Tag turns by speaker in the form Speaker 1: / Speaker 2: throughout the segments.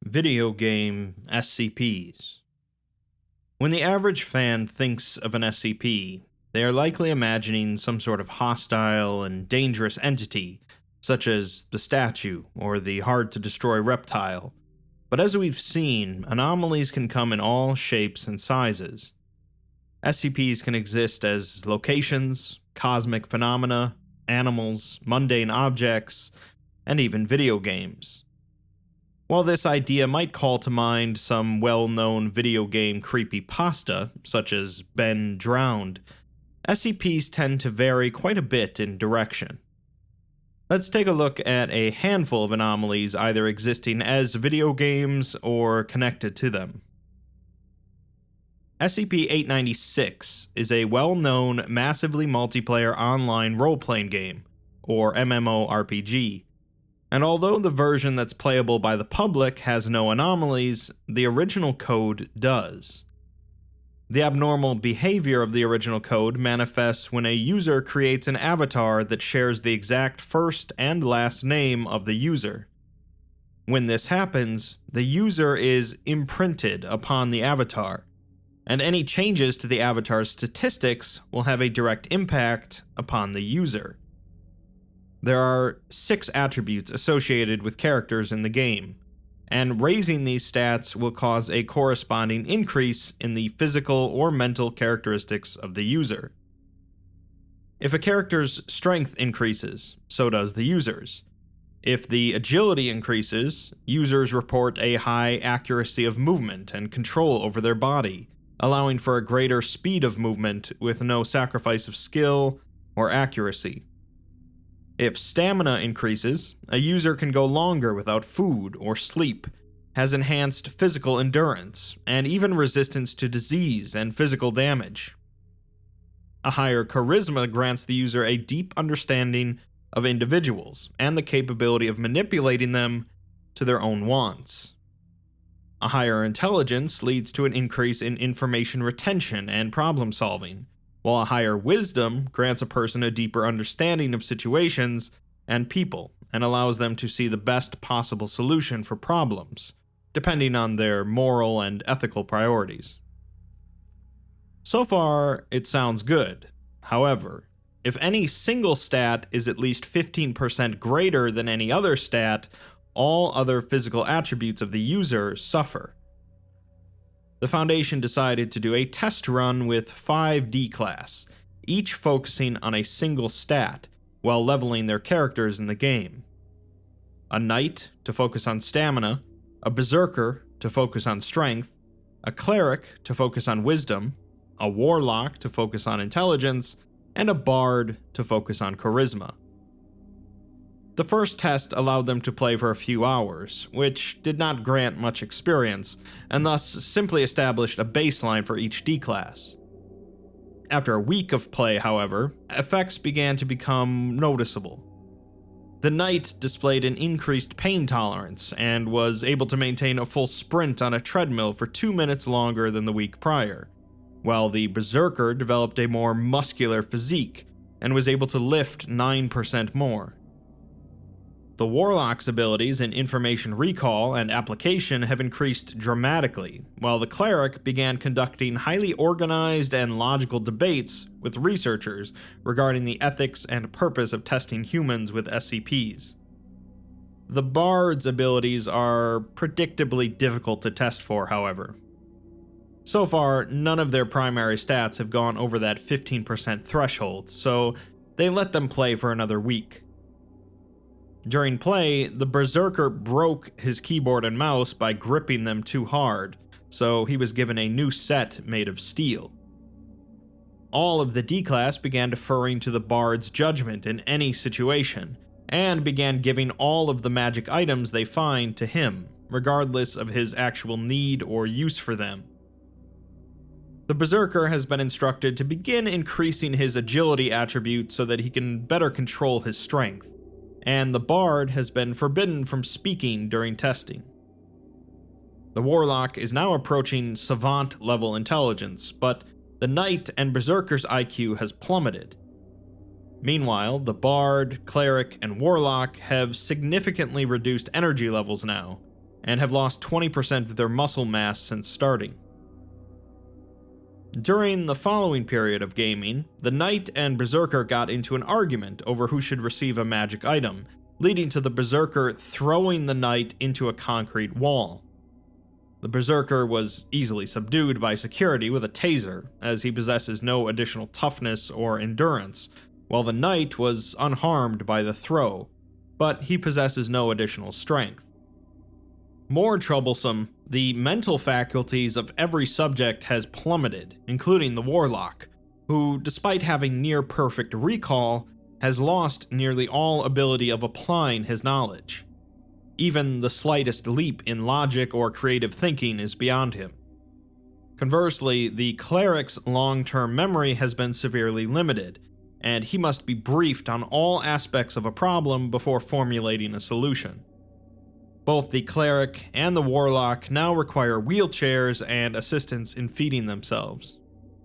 Speaker 1: Video game SCPs. When the average fan thinks of an SCP, they are likely imagining some sort of hostile and dangerous entity, such as the statue or the hard to destroy reptile. But as we've seen, anomalies can come in all shapes and sizes. SCPs can exist as locations, cosmic phenomena, animals, mundane objects, and even video games. While this idea might call to mind some well-known video game creepypasta, such as Ben Drowned, SCPs tend to vary quite a bit in direction. Let's take a look at a handful of anomalies either existing as video games or connected to them. SCP-896 is a well-known, massively multiplayer online role-playing game, or MMORPG. And although the version that's playable by the public has no anomalies, the original code does. The abnormal behavior of the original code manifests when a user creates an avatar that shares the exact first and last name of the user. When this happens, the user is imprinted upon the avatar, and any changes to the avatar's statistics will have a direct impact upon the user. There are 6 attributes associated with characters in the game, and raising these stats will cause a corresponding increase in the physical or mental characteristics of the user. If a character's strength increases, so does the user's. If the agility increases, users report a high accuracy of movement and control over their body, allowing for a greater speed of movement with no sacrifice of skill or accuracy. If stamina increases, a user can go longer without food or sleep, has enhanced physical endurance, and even resistance to disease and physical damage. A higher charisma grants the user a deep understanding of individuals and the capability of manipulating them to their own wants. A higher intelligence leads to an increase in information retention and problem solving, while a higher wisdom grants a person a deeper understanding of situations and people and allows them to see the best possible solution for problems, depending on their moral and ethical priorities. So far, it sounds good. However, if any single stat is at least 15% greater than any other stat, all other physical attributes of the user suffer. The Foundation decided to do a test run with 5 D-Class, each focusing on a single stat, while leveling their characters in the game. A Knight to focus on stamina, a Berserker to focus on strength, a Cleric to focus on wisdom, a Warlock to focus on intelligence, and a Bard to focus on charisma. The first test allowed them to play for a few hours, which did not grant much experience, and thus simply established a baseline for each D-Class. After a week of play, however, effects began to become noticeable. The Knight displayed an increased pain tolerance, and was able to maintain a full sprint on a treadmill for 2 minutes longer than the week prior, while the Berserker developed a more muscular physique, and was able to lift 9% more. The Warlock's abilities in information recall and application have increased dramatically, while the Cleric began conducting highly organized and logical debates with researchers regarding the ethics and purpose of testing humans with SCPs. The Bard's abilities are predictably difficult to test for, however. So far, none of their primary stats have gone over that 15% threshold, so they let them play for another week. During play, the Berserker broke his keyboard and mouse by gripping them too hard, so he was given a new set made of steel. All of the D-Class began deferring to the Bard's judgment in any situation, and began giving all of the magic items they find to him, regardless of his actual need or use for them. The Berserker has been instructed to begin increasing his agility attribute so that he can better control his strength, and the Bard has been forbidden from speaking during testing. The Warlock is now approaching savant-level intelligence, but the Knight and Berserker's IQ has plummeted. Meanwhile, the Bard, Cleric, and Warlock have significantly reduced energy levels now, and have lost 20% of their muscle mass since starting. During the following period of gaming, the Knight and Berserker got into an argument over who should receive a magic item, leading to the Berserker throwing the Knight into a concrete wall. The Berserker was easily subdued by security with a taser, as he possesses no additional toughness or endurance, while the Knight was unharmed by the throw, but he possesses no additional strength. More troublesome, the mental faculties of every subject has plummeted, including the Warlock, who, despite having near-perfect recall, has lost nearly all ability of applying his knowledge. Even the slightest leap in logic or creative thinking is beyond him. Conversely, the Cleric's long-term memory has been severely limited, and he must be briefed on all aspects of a problem before formulating a solution. Both the Cleric and the Warlock now require wheelchairs and assistance in feeding themselves.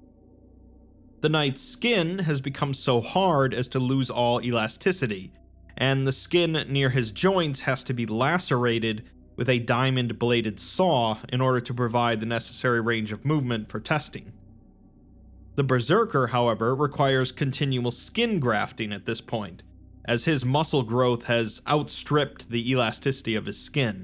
Speaker 1: The Knight's skin has become so hard as to lose all elasticity, and the skin near his joints has to be lacerated with a diamond-bladed saw in order to provide the necessary range of movement for testing. The Berserker, however, requires continual skin grafting at this point, as his muscle growth has outstripped the elasticity of his skin.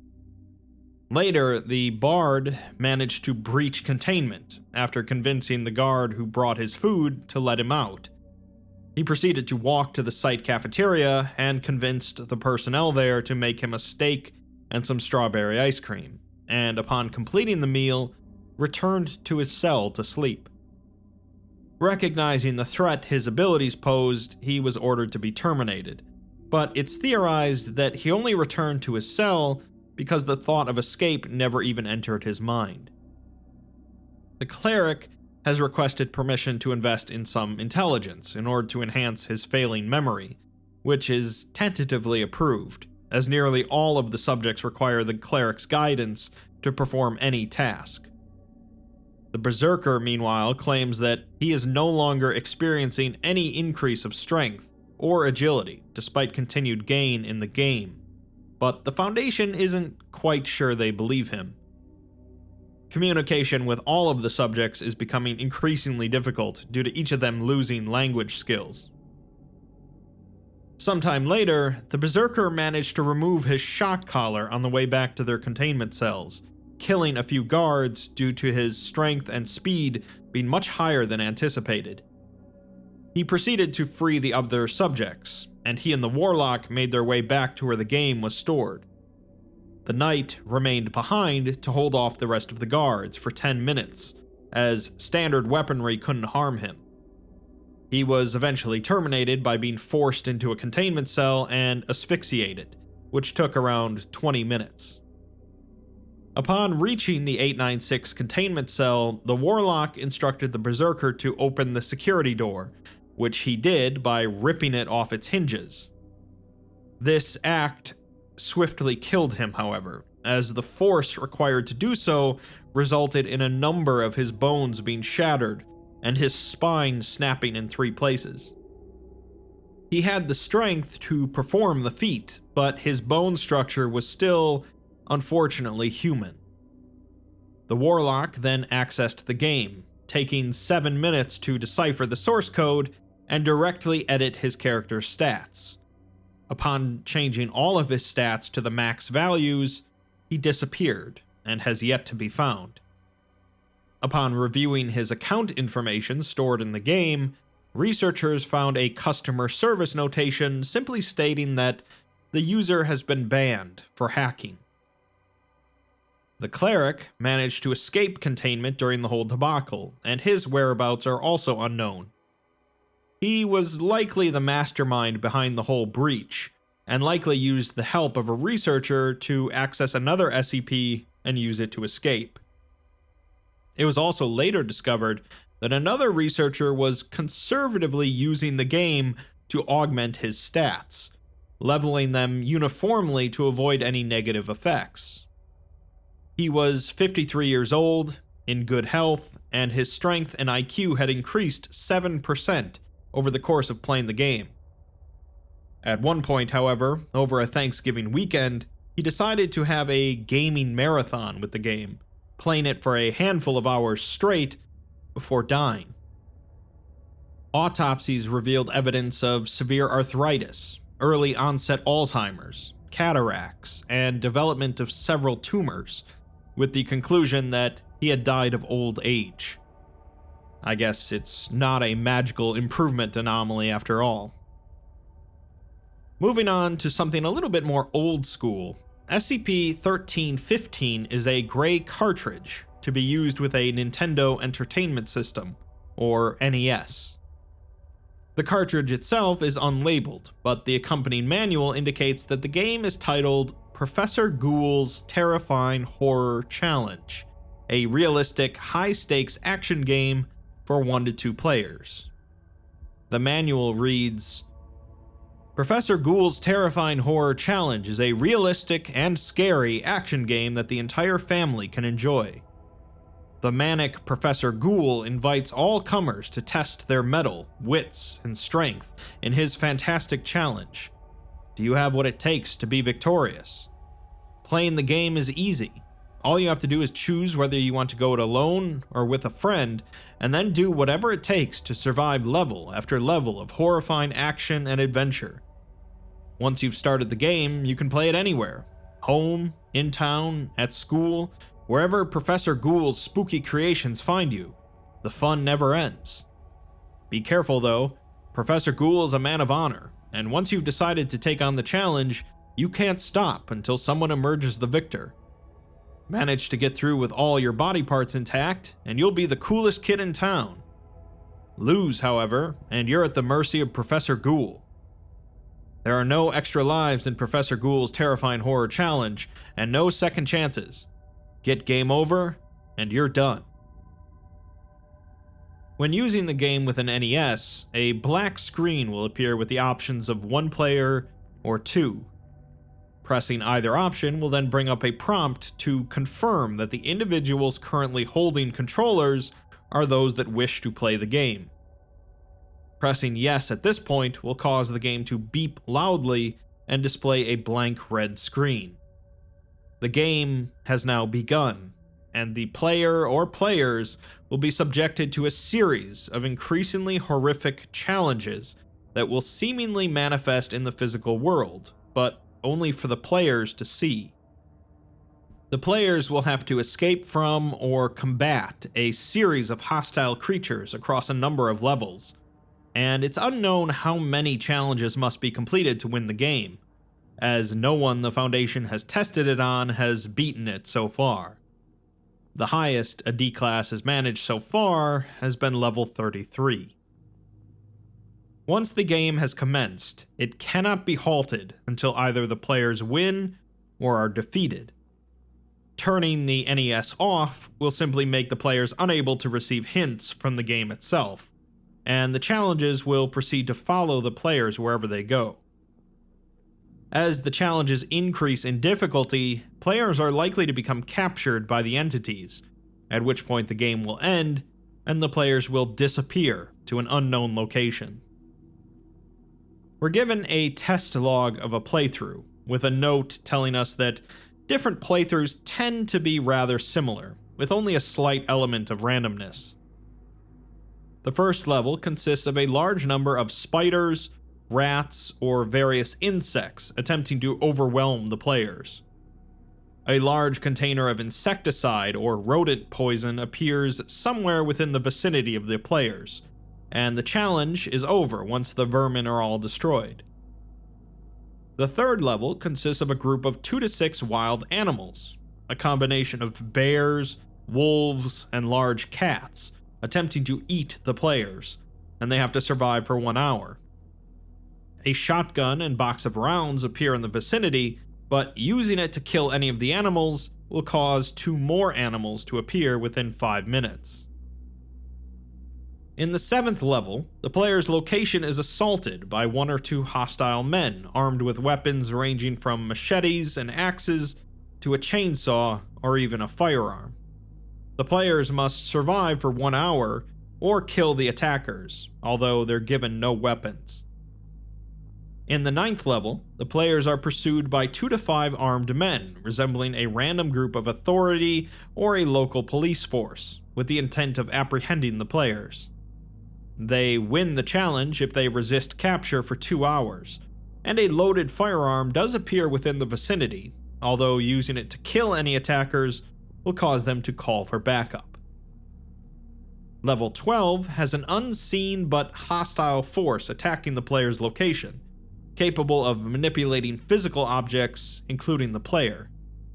Speaker 1: Later, the Bard managed to breach containment after convincing the guard who brought his food to let him out. He proceeded to walk to the site cafeteria and convinced the personnel there to make him a steak and some strawberry ice cream, and upon completing the meal, returned to his cell to sleep. Recognizing the threat his abilities posed, he was ordered to be terminated, but it's theorized that he only returned to his cell because the thought of escape never even entered his mind. The Cleric has requested permission to invest in some intelligence in order to enhance his failing memory, which is tentatively approved, as nearly all of the subjects require the Cleric's guidance to perform any task. The Berserker, meanwhile, claims that he is no longer experiencing any increase of strength or agility, despite continued gain in the game, but the Foundation isn't quite sure they believe him. Communication with all of the subjects is becoming increasingly difficult due to each of them losing language skills. Sometime later, the Berserker managed to remove his shock collar on the way back to their containment cells, killing a few guards due to his strength and speed being much higher than anticipated. He proceeded to free the other subjects, and he and the Warlock made their way back to where the game was stored. The Knight remained behind to hold off the rest of the guards for 10 minutes, as standard weaponry couldn't harm him. He was eventually terminated by being forced into a containment cell and asphyxiated, which took around 20 minutes. Upon reaching the 896 containment cell, the Warlock instructed the Berserker to open the security door, which he did by ripping it off its hinges. This act swiftly killed him, however, as the force required to do so resulted in a number of his bones being shattered and his spine snapping in 3 places. He had the strength to perform the feat, but his bone structure was still, unfortunately, human. The Warlock then accessed the game, taking 7 minutes to decipher the source code and directly edit his character's stats. Upon changing all of his stats to the max values, he disappeared and has yet to be found. Upon reviewing his account information stored in the game, researchers found a customer service notation simply stating that the user has been banned for hacking. The Cleric managed to escape containment during the whole debacle, and his whereabouts are also unknown. He was likely the mastermind behind the whole breach, and likely used the help of a researcher to access another SCP and use it to escape. It was also later discovered that another researcher was conservatively using the game to augment his stats, leveling them uniformly to avoid any negative effects. He was 53 years old, in good health, and his strength and IQ had increased 7% over the course of playing the game. At one point, however, over a Thanksgiving weekend, he decided to have a gaming marathon with the game, playing it for a handful of hours straight before dying. Autopsies revealed evidence of severe arthritis, early onset Alzheimer's, cataracts, and development of several tumors, with the conclusion that he had died of old age. I guess it's not a magical improvement anomaly after all. Moving on to something a little bit more old school, SCP-1315 is a gray cartridge to be used with a Nintendo Entertainment System, or NES. The cartridge itself is unlabeled, but the accompanying manual indicates that the game is titled Professor Ghoul's Terrifying Horror Challenge, a realistic, high-stakes action game for 1 to 2 players. The manual reads, Professor Ghoul's Terrifying Horror Challenge is a realistic and scary action game that the entire family can enjoy. The manic Professor Ghoul invites all comers to test their mettle, wits, and strength in his fantastic challenge. Do you have what it takes to be victorious? Playing the game is easy. All you have to do is choose whether you want to go it alone or with a friend, and then do whatever it takes to survive level after level of horrifying action and adventure. Once you've started the game, you can play it anywhere. Home, in town, at school, wherever Professor Ghoul's spooky creations find you. The fun never ends. Be careful though, Professor Ghoul is a man of honor, and once you've decided to take on the challenge, you can't stop until someone emerges the victor. Manage to get through with all your body parts intact, and you'll be the coolest kid in town. Lose, however, and you're at the mercy of Professor Ghoul. There are no extra lives in Professor Ghoul's Terrifying Horror Challenge, and no second chances. Get game over, and you're done. When using the game with an NES, a black screen will appear with the options of 1 player or 2. Pressing either option will then bring up a prompt to confirm that the individuals currently holding controllers are those that wish to play the game. Pressing yes at this point will cause the game to beep loudly and display a blank red screen. The game has now begun, and the player or players will be subjected to a series of increasingly horrific challenges that will seemingly manifest in the physical world, but only for the players to see. The players will have to escape from or combat a series of hostile creatures across a number of levels, and it's unknown how many challenges must be completed to win the game, as no one the Foundation has tested it on has beaten it so far. The highest a D-Class has managed so far has been level 33. Once the game has commenced, it cannot be halted until either the players win or are defeated. Turning the NES off will simply make the players unable to receive hints from the game itself, and the challenges will proceed to follow the players wherever they go. As the challenges increase in difficulty, players are likely to become captured by the entities, at which point the game will end, and the players will disappear to an unknown location. We're given a test log of a playthrough, with a note telling us that different playthroughs tend to be rather similar, with only a slight element of randomness. The first level consists of a large number of spiders, rats, or various insects attempting to overwhelm the players. A large container of insecticide or rodent poison appears somewhere within the vicinity of the players, and the challenge is over once the vermin are all destroyed. The third level consists of a group of 2 to 6 wild animals, a combination of bears, wolves, and large cats, attempting to eat the players, and they have to survive for 1 hour. A shotgun and box of rounds appear in the vicinity, but using it to kill any of the animals will cause 2 more animals to appear within 5 minutes. In the 7th level, the player's location is assaulted by 1 or 2 hostile men armed with weapons ranging from machetes and axes to a chainsaw or even a firearm. The players must survive for 1 hour or kill the attackers, although they're given no weapons. In the 9th level, the players are pursued by 2 to 5 armed men, resembling a random group of authority or a local police force, with the intent of apprehending the players. They win the challenge if they resist capture for 2 hours, and a loaded firearm does appear within the vicinity, although using it to kill any attackers will cause them to call for backup. Level 12 has an unseen but hostile force attacking the player's location, capable of manipulating physical objects, including the player.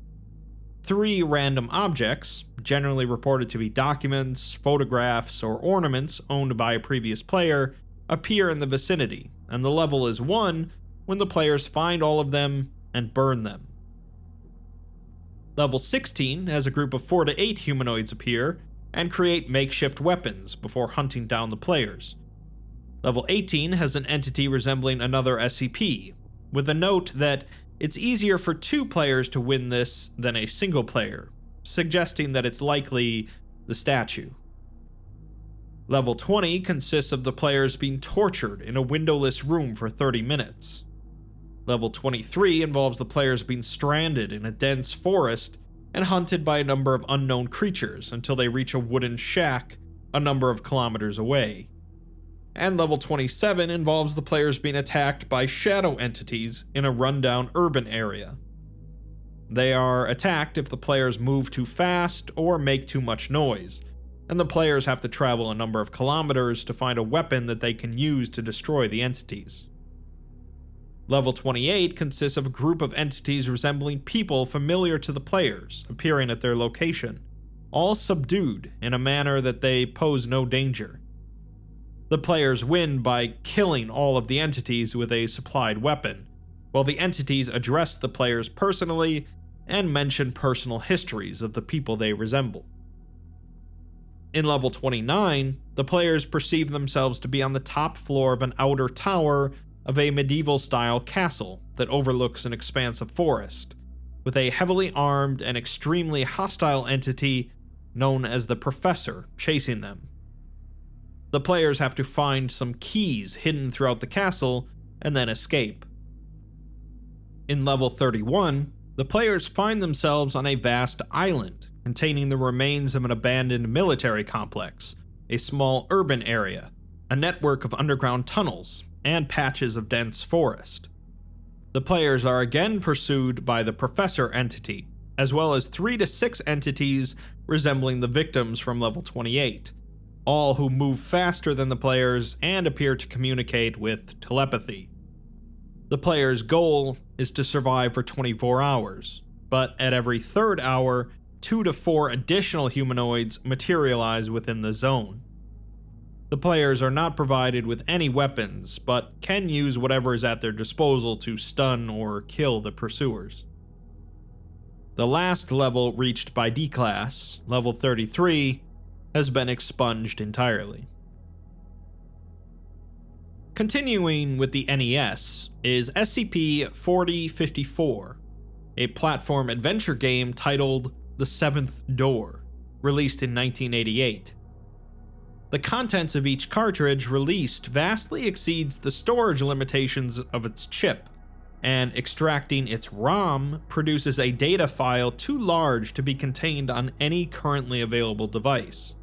Speaker 1: 3 random objects, generally reported to be documents, photographs, or ornaments owned by a previous player, appear in the vicinity, and the level is won when the players find all of them and burn them. Level 16 has a group of 4 to 8 humanoids appear and create makeshift weapons before hunting down the players. Level 18 has an entity resembling another SCP, with a note that it's easier for 2 players to win this than a single player, suggesting that it's likely the statue. Level 20 consists of the players being tortured in a windowless room for 30 minutes. Level 23 involves the players being stranded in a dense forest and hunted by a number of unknown creatures until they reach a wooden shack a number of kilometers away. And level 27 involves the players being attacked by shadow entities in a rundown urban area. They are attacked if the players move too fast or make too much noise, and the players have to travel a number of kilometers to find a weapon that they can use to destroy the entities. Level 28 consists of a group of entities resembling people familiar to the players, appearing at their location, all subdued in a manner that they pose no danger. The players win by killing all of the entities with a supplied weapon, while the entities address the players personally and mention personal histories of the people they resemble. In level 29, the players perceive themselves to be on the top floor of an outer tower of a medieval-style castle that overlooks an expanse of forest, with a heavily armed and extremely hostile entity known as the Professor chasing them. The players have to find some keys hidden throughout the castle and then escape. In level 31, the players find themselves on a vast island containing the remains of an abandoned military complex, a small urban area, a network of underground tunnels, and patches of dense forest. The players are again pursued by the Professor entity, as well as 3 to 6 entities resembling the victims from level 28, all who move faster than the players and appear to communicate with telepathy. The player's goal is to survive for 24 hours, but at every 3rd hour, 2 to 4 additional humanoids materialize within the zone. The players are not provided with any weapons, but can use whatever is at their disposal to stun or kill the pursuers. The last level reached by D-Class, level 33, has been expunged entirely. Continuing with the NES is SCP-4054, a platform adventure game titled The Seventh Door, released in 1988. The contents of each cartridge released vastly exceeds the storage limitations of its chip, and extracting its ROM produces a data file too large to be contained on any currently available device.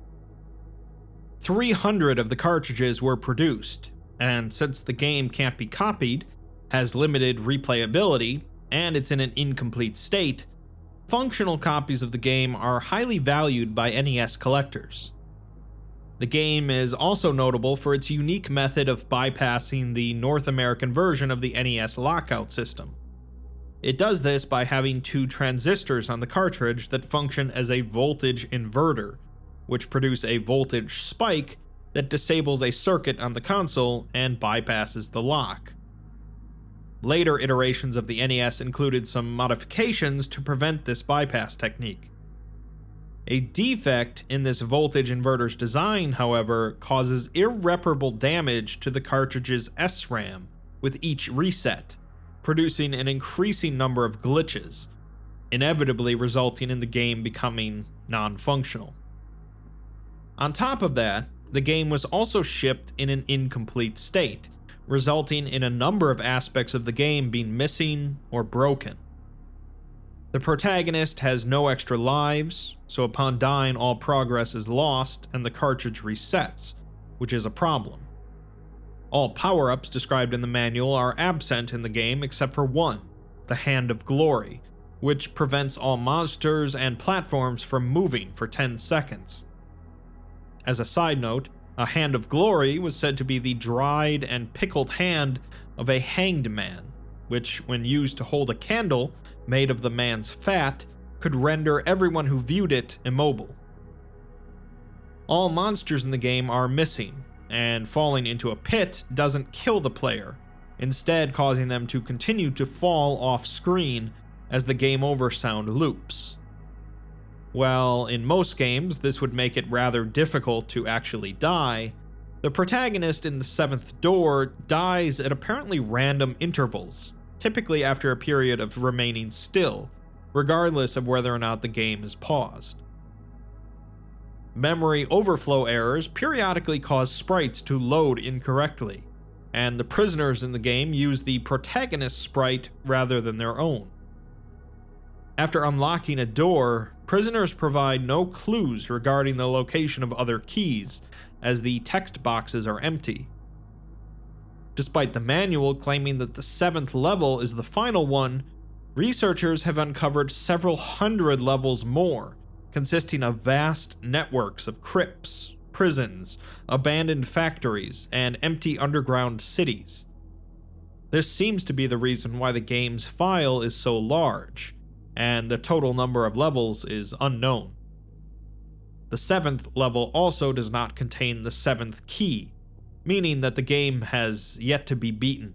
Speaker 1: 300 of the cartridges were produced, and since the game can't be copied, has limited replayability, and it's in an incomplete state, functional copies of the game are highly valued by NES collectors. The game is also notable for its unique method of bypassing the North American version of the NES lockout system. It does this by having 2 transistors on the cartridge that function as a voltage inverter, which produce a voltage spike that disables a circuit on the console and bypasses the lock. Later iterations of the NES included some modifications to prevent this bypass technique. A defect in this voltage inverter's design, however, causes irreparable damage to the cartridge's SRAM with each reset, producing an increasing number of glitches, inevitably resulting in the game becoming non-functional. On top of that, the game was also shipped in an incomplete state, resulting in a number of aspects of the game being missing or broken. The protagonist has no extra lives, so upon dying all progress is lost and the cartridge resets, which is a problem. All power-ups described in the manual are absent in the game except for one, the Hand of Glory, which prevents all monsters and platforms from moving for 10 seconds. As a side note, a Hand of Glory was said to be the dried and pickled hand of a hanged man, which, when used to hold a candle made of the man's fat, could render everyone who viewed it immobile. All monsters in the game are missing, and falling into a pit doesn't kill the player, instead causing them to continue to fall off screen as the game over sound loops. While in most games this would make it rather difficult to actually die, the protagonist in The Seventh Door dies at apparently random intervals, typically after a period of remaining still, regardless of whether or not the game is paused. Memory overflow errors periodically cause sprites to load incorrectly, and the prisoners in the game use the protagonist's sprite rather than their own. After unlocking a door, prisoners provide no clues regarding the location of other keys, as the text boxes are empty. Despite the manual claiming that the 7th level is the final one, researchers have uncovered several hundred levels more, consisting of vast networks of crypts, prisons, abandoned factories, and empty underground cities. This seems to be the reason why the game's file is so large, and the total number of levels is unknown. The 7th level also does not contain the 7th key, meaning that the game has yet to be beaten.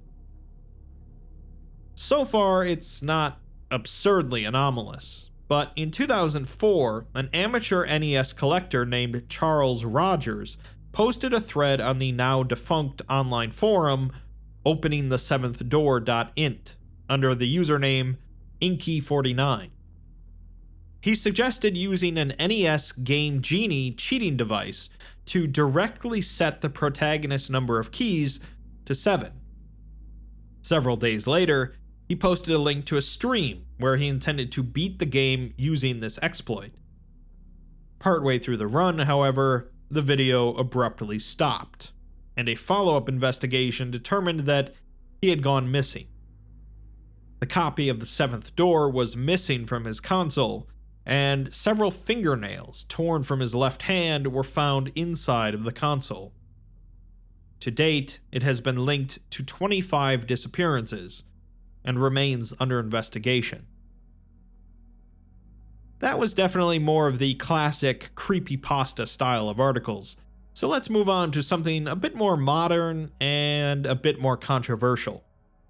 Speaker 1: So far, it's not absurdly anomalous, but in 2004, an amateur NES collector named Charles Rogers posted a thread on the now defunct online forum openingtheseventhdoor.int under the username Inky49. He suggested using an NES Game Genie cheating device to directly set the protagonist's number of keys to 7. Several days later, he posted a link to a stream where he intended to beat the game using this exploit. Partway through the run, however, the video abruptly stopped, and a follow-up investigation determined that he had gone missing. The copy of The Seventh Door was missing from his console, and several fingernails torn from his left hand were found inside of the console. To date, it has been linked to 25 disappearances, and remains under investigation. That was definitely more of the classic creepypasta style of articles, so let's move on to something a bit more modern and a bit more controversial.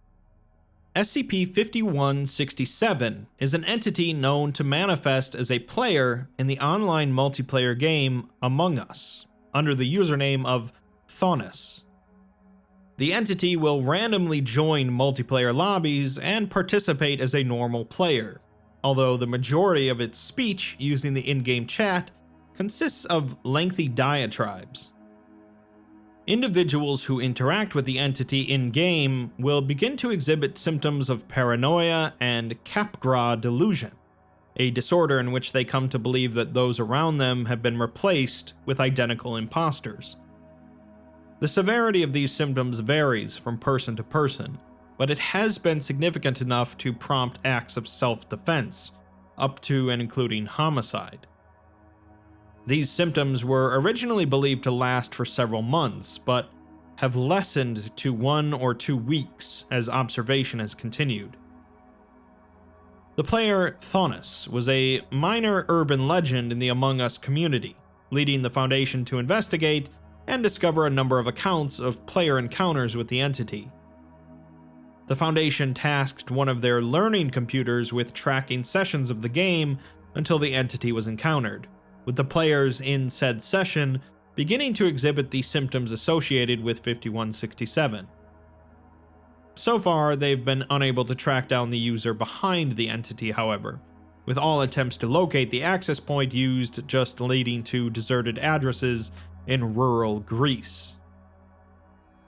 Speaker 1: SCP-5167 is an entity known to manifest as a player in the online multiplayer game Among Us, under the username of Thonus. The entity will randomly join multiplayer lobbies and participate as a normal player, although the majority of its speech using the in-game chat consists of lengthy diatribes. Individuals who interact with the entity in-game will begin to exhibit symptoms of paranoia and Capgras delusion, a disorder in which they come to believe that those around them have been replaced with identical imposters. The severity of these symptoms varies from person to person, but it has been significant enough to prompt acts of self-defense, up to and including homicide. These symptoms were originally believed to last for several months, but have lessened to 1 or 2 weeks as observation has continued. The player Thonus was a minor urban legend in the Among Us community, leading the Foundation to investigate and discover a number of accounts of player encounters with the entity. The Foundation tasked one of their learning computers with tracking sessions of the game until the entity was encountered, with the players in said session beginning to exhibit the symptoms associated with 5167. So far, they've been unable to track down the user behind the entity, however, with all attempts to locate the access point used just leading to deserted addresses in rural Greece.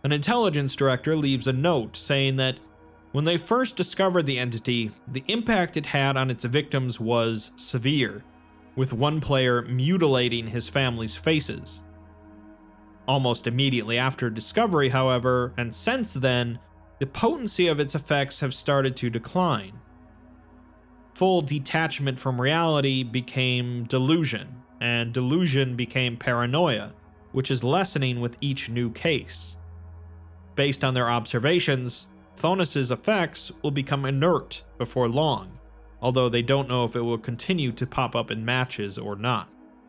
Speaker 1: An intelligence director leaves a note saying that when they first discovered the entity, the impact it had on its victims was severe, with one player mutilating his family's faces. Almost immediately after discovery, however, and since then, the potency of its effects have started to decline. Full detachment from reality became delusion, and delusion became paranoia, which is lessening with each new case. Based on their observations, Thonis's effects will become inert before long, although they don't know if it will continue to pop up in matches or not.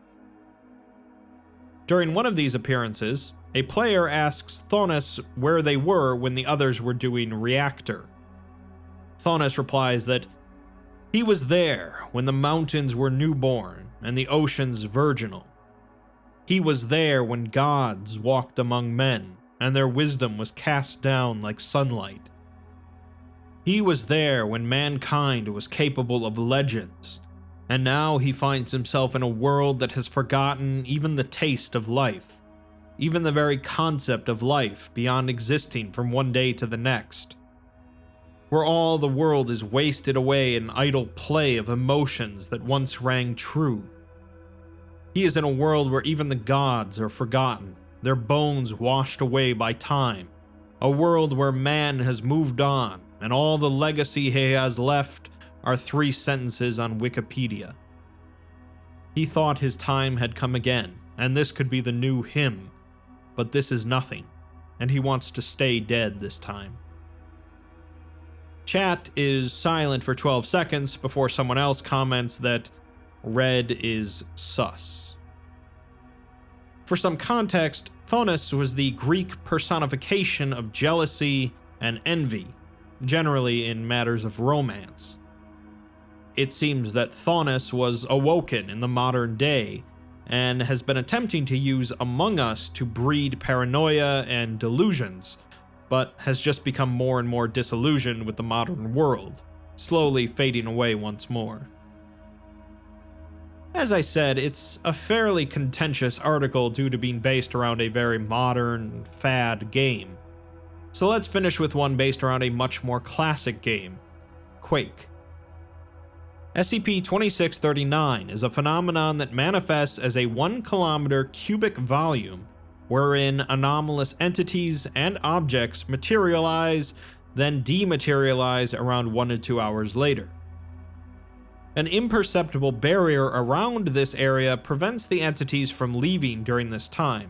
Speaker 1: During one of these appearances, a player asks Thonis where they were when the others were doing Reactor. Thonis replies that he was there when the mountains were newborn and the oceans virginal. He was there when gods walked among men and their wisdom was cast down like sunlight. He was there when mankind was capable of legends, and now he finds himself in a world that has forgotten even the taste of life, even the very concept of life beyond existing from one day to the next, where all the world is wasted away in idle play of emotions that once rang true. He is in a world where even the gods are forgotten, their bones washed away by time, a world where man has moved on, and all the legacy he has left are 3 sentences on Wikipedia. He thought his time had come again, and this could be the new him, but this is nothing, and he wants to stay dead this time. Chat is silent for 12 seconds before someone else comments that red is sus. For some context, Thonis was the Greek personification of jealousy and envy, generally in matters of romance. It seems that Thonis was awoken in the modern day and has been attempting to use Among Us to breed paranoia and delusions, but has just become more and more disillusioned with the modern world, slowly fading away once more. As I said, it's a fairly contentious article due to being based around a very modern, fad game. So let's finish with one based around a much more classic game, Quake. SCP-2639 is a phenomenon that manifests as a 1-kilometer cubic volume wherein anomalous entities and objects materialize, then dematerialize around 1 to 2 hours later. An imperceptible barrier around this area prevents the entities from leaving during this time.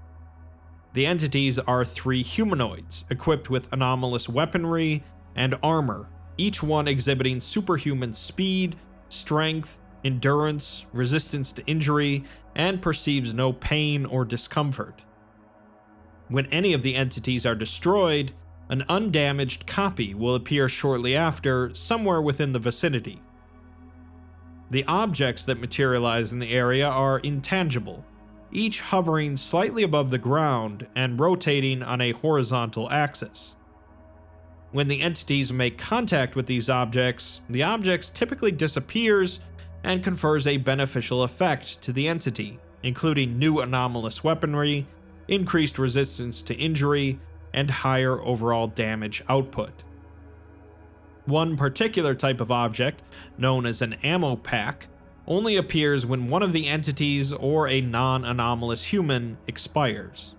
Speaker 1: The entities are 3 humanoids, equipped with anomalous weaponry and armor, each one exhibiting superhuman speed, strength, endurance, resistance to injury, and perceives no pain or discomfort. When any of the entities are destroyed, an undamaged copy will appear shortly after, somewhere within the vicinity. The objects that materialize in the area are intangible, each hovering slightly above the ground and rotating on a horizontal axis. When the entities make contact with these objects, the objects typically disappears and confers a beneficial effect to the entity, including new anomalous weaponry, increased resistance to injury, and higher overall damage output. One particular type of object, known as an ammo pack, only appears when one of the entities or a non-anomalous human expires.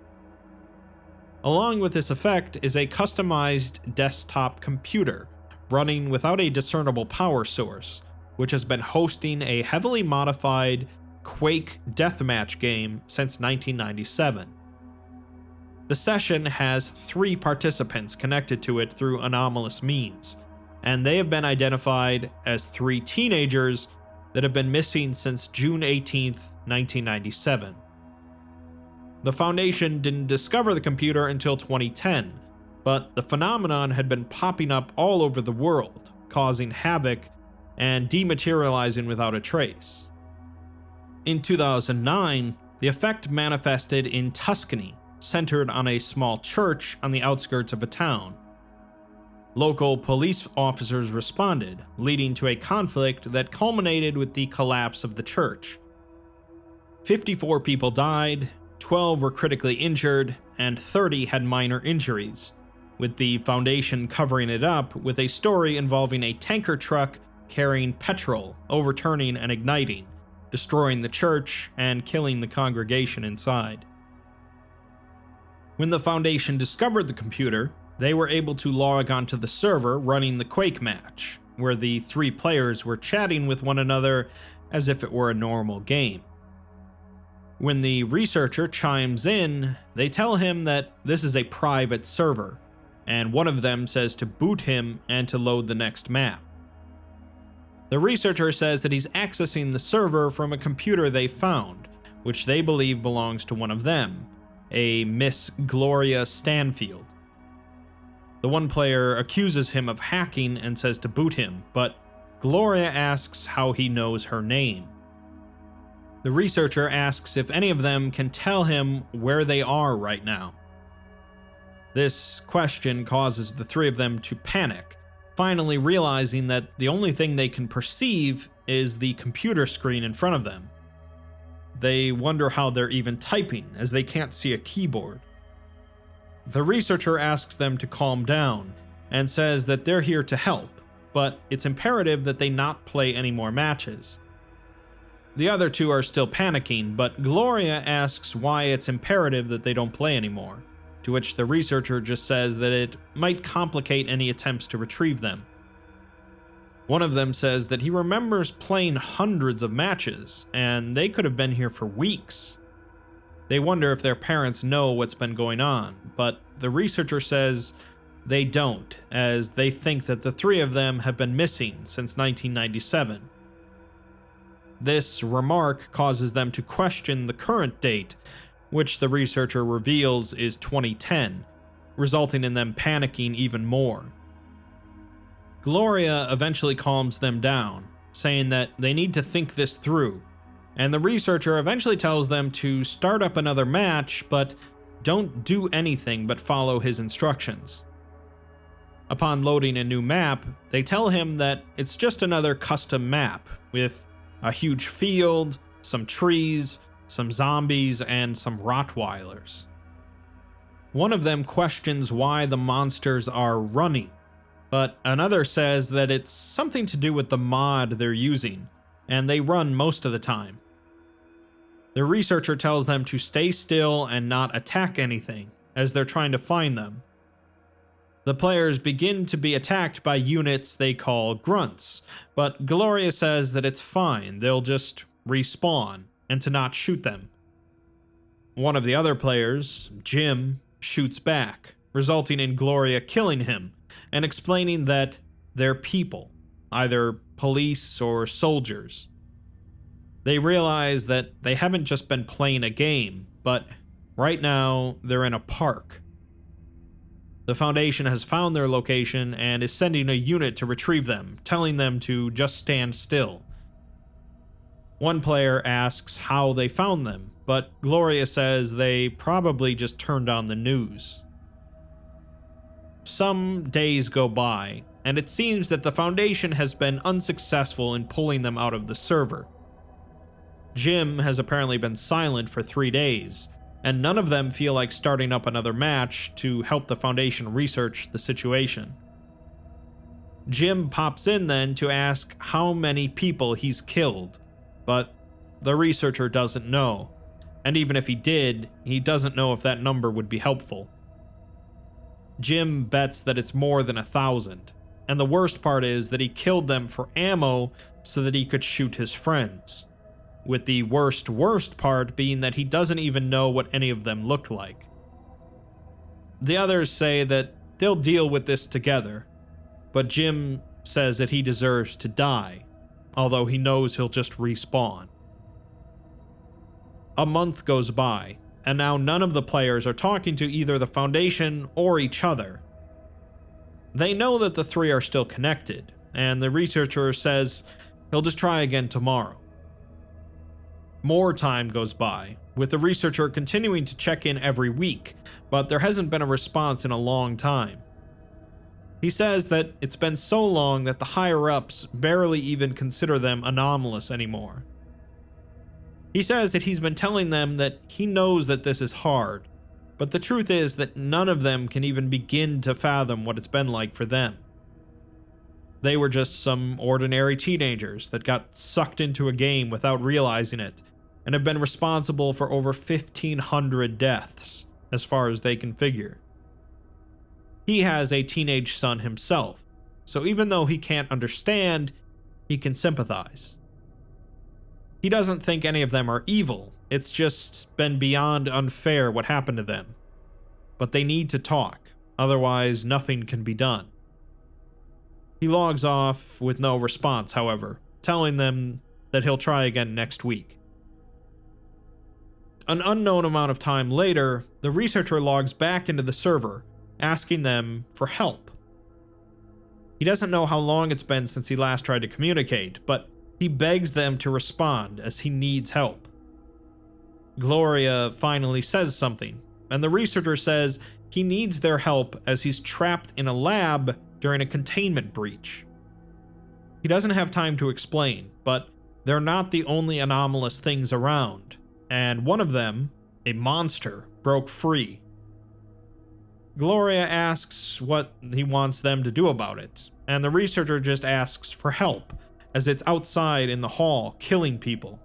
Speaker 1: Along with this effect is a customized desktop computer, running without a discernible power source, which has been hosting a heavily modified Quake deathmatch game since 1997. The session has 3 participants connected to it through anomalous means, and they have been identified as 3 teenagers that have been missing since June 18, 1997. The Foundation didn't discover the computer until 2010, but the phenomenon had been popping up all over the world, causing havoc and dematerializing without a trace. In 2009, the effect manifested in Tuscany, centered on a small church on the outskirts of a town. Local police officers responded, leading to a conflict that culminated with the collapse of the church. 54 people died, 12 were critically injured, and 30 had minor injuries, with the Foundation covering it up with a story involving a tanker truck carrying petrol, overturning and igniting, destroying the church and killing the congregation inside. When the Foundation discovered the computer, they were able to log onto the server running the Quake match, where the 3 players were chatting with one another as if it were a normal game. When the researcher chimes in, they tell him that this is a private server, and one of them says to boot him and to load the next map. The researcher says that he's accessing the server from a computer they found, which they believe belongs to one of them, a Miss Gloria Stanfield. The one player accuses him of hacking and says to boot him, but Gloria asks how he knows her name. The researcher asks if any of them can tell him where they are right now. This question causes the 3 of them to panic, finally realizing that the only thing they can perceive is the computer screen in front of them. They wonder how they're even typing, as they can't see a keyboard. The researcher asks them to calm down, and says that they're here to help, but it's imperative that they not play any more matches. The other 2 are still panicking, but Gloria asks why it's imperative that they don't play anymore, to which the researcher just says that it might complicate any attempts to retrieve them. One of them says that he remembers playing hundreds of matches, and they could have been here for weeks. They wonder if their parents know what's been going on, but the researcher says they don't, as they think that the 3 of them have been missing since 1997. This remark causes them to question the current date, which the researcher reveals is 2010, resulting in them panicking even more. Gloria eventually calms them down, saying that they need to think this through, and the researcher eventually tells them to start up another match, but don't do anything but follow his instructions. Upon loading a new map, they tell him that it's just another custom map, with a huge field, some trees, some zombies, and some Rottweilers. One of them questions why the monsters are running, but another says that it's something to do with the mod they're using, and they run most of the time. The researcher tells them to stay still and not attack anything, as they're trying to find them. The players begin to be attacked by units they call grunts, but Gloria says that it's fine, they'll just respawn, and to not shoot them. One of the other players, Jim, shoots back, resulting in Gloria killing him, and explaining that they're people, either police or soldiers. They realize that they haven't just been playing a game, but right now they're in a park. The Foundation has found their location and is sending a unit to retrieve them, telling them to just stand still. One player asks how they found them, but Gloria says they probably just turned on the news. Some days go by, and it seems that the Foundation has been unsuccessful in pulling them out of the server. Jim has apparently been silent for 3 days, and none of them feel like starting up another match to help the Foundation research the situation. Jim pops in then to ask how many people he's killed, but the researcher doesn't know, and even if he did, he doesn't know if that number would be helpful. Jim bets that it's more than 1,000, and the worst part is that he killed them for ammo so that he could shoot his friends, with the worst part being that he doesn't even know what any of them looked like. The others say that they'll deal with this together, but Jim says that he deserves to die, although he knows he'll just respawn. A month goes by, and now none of the players are talking to either the Foundation or each other. They know that the 3 are still connected, and the researcher says he'll just try again tomorrow. More time goes by, with the researcher continuing to check in every week, but there hasn't been a response in a long time. He says that it's been so long that the higher-ups barely even consider them anomalous anymore. He says that he's been telling them that he knows that this is hard, But the truth is that none of them can even begin to fathom what it's been like for them. They were just some ordinary teenagers that got sucked into a game without realizing it, and have been responsible for over 1,500 deaths, as far as they can figure. He has a teenage son himself, so even though he can't understand, he can sympathize. He doesn't think any of them are evil, it's just been beyond unfair what happened to them. But they need to talk, otherwise nothing can be done. He logs off with no response, however, telling them that he'll try again next week. An unknown amount of time later, the researcher logs back into the server, asking them for help. He doesn't know how long it's been since he last tried to communicate, but he begs them to respond as he needs help. Gloria finally says something, and the researcher says he needs their help as he's trapped in a lab during a containment breach. He doesn't have time to explain, but they're not the only anomalous things around, and one of them, a monster, broke free. Gloria asks what he wants them to do about it, and the researcher just asks for help, as it's outside in the hall, killing people.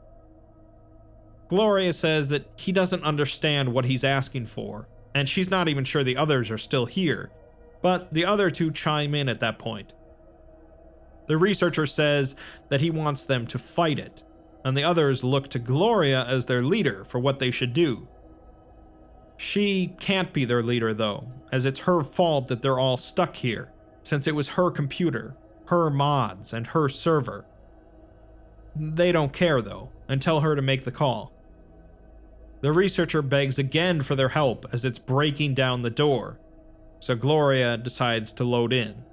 Speaker 1: Gloria says that he doesn't understand what he's asking for, and she's not even sure the others are still here, but the other two chime in at that point. The researcher says that he wants them to fight it, and the others look to Gloria as their leader for what they should do. She can't be their leader though, as it's her fault that they're all stuck here, since it was her computer, her mods, and her server. They don't care though, and tell her to make the call. The researcher begs again for their help as it's breaking down the door, so Gloria decides to load in.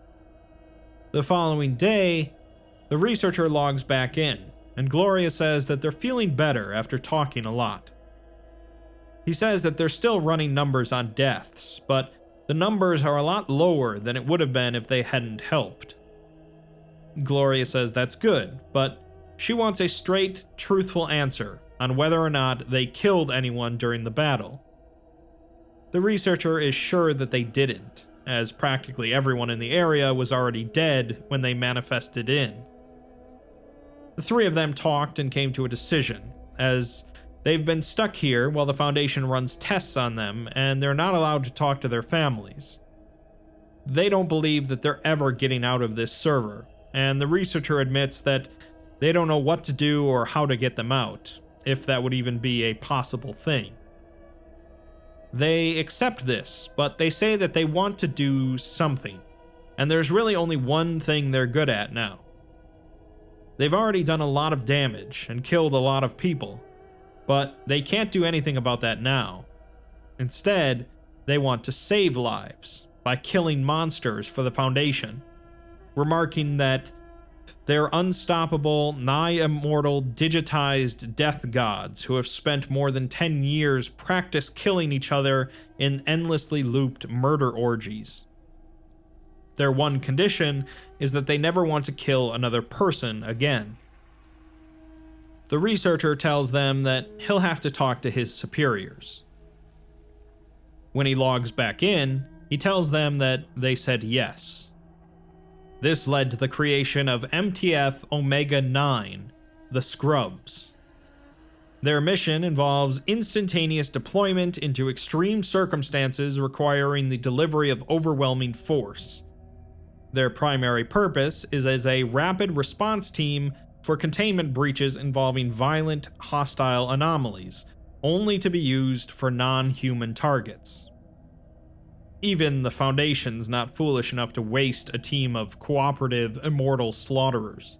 Speaker 1: The following day, the researcher logs back in, and Gloria says that they're feeling better after talking a lot. He says that they're still running numbers on deaths, but the numbers are a lot lower than it would have been if they hadn't helped. Gloria says that's good, but she wants a straight, truthful answer on whether or not they killed anyone during the battle. The researcher is sure that they didn't, as practically everyone in the area was already dead when they manifested in. The three of them talked and came to a decision, as they've been stuck here while the Foundation runs tests on them, and they're not allowed to talk to their families. They don't believe that they're ever getting out of this server, and the researcher admits that they don't know what to do or how to get them out, if that would even be a possible thing. They accept this, but they say that they want to do something, and there's really only one thing they're good at now. They've already done a lot of damage and killed a lot of people, but they can't do anything about that now. Instead, they want to save lives by killing monsters for the Foundation, remarking that they're unstoppable, nigh-immortal, digitized death gods who have spent more than 10 years practice killing each other in endlessly looped murder orgies. Their one condition is that they never want to kill another person again. The researcher tells them that he'll have to talk to his superiors. When he logs back in, he tells them that they said yes. This led to the creation of MTF Omega-9, the Scrubs. Their mission involves instantaneous deployment into extreme circumstances requiring the delivery of overwhelming force. Their primary purpose is as a rapid response team for containment breaches involving violent, hostile anomalies, only to be used for non-human targets. Even the Foundation's not foolish enough to waste a team of cooperative, immortal slaughterers.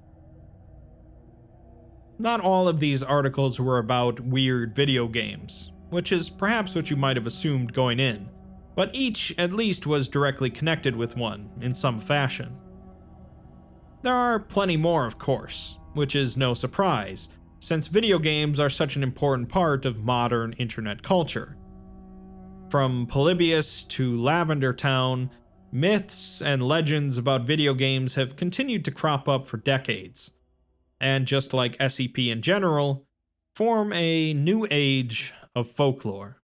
Speaker 1: Not all of these articles were about weird video games, which is perhaps what you might have assumed going in, but each at least was directly connected with one in some fashion. There are plenty more, of course, which is no surprise, since video games are such an important part of modern internet culture. From Polybius to Lavender Town, myths and legends about video games have continued to crop up for decades, and just like SCP in general, form a new age of folklore.